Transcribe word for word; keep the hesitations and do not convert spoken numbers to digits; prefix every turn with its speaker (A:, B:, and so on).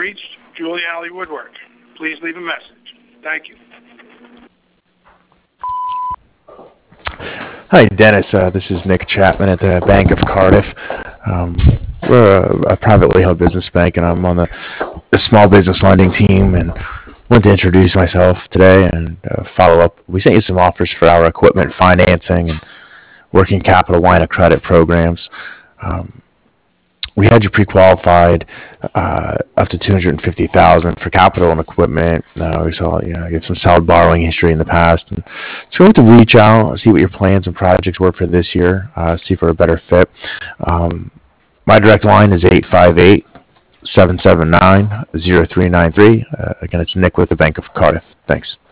A: reached Julie Alley Woodwork. Please leave a message. Thank you.
B: Hi, Dennis. Uh, this is Nick Chapman at the Bank of Cardiff. Um, we're a, a privately held business bank, and I'm on the, the small business lending team. And wanted to introduce myself today and uh, follow up. We sent you some offers for our equipment financing and working capital line of credit programs. Um, we had you pre-qualified uh, up to two hundred fifty thousand dollars for capital and equipment. Uh, we saw, you know, you have some solid borrowing history in the past. And so we wanted to reach out, see what your plans and projects were for this year, uh, see if we're a better fit. Um, my direct line is eight five eight, seven seven nine, zero three nine three. Uh, again, it's Nick with the Bank of Cardiff. Thanks.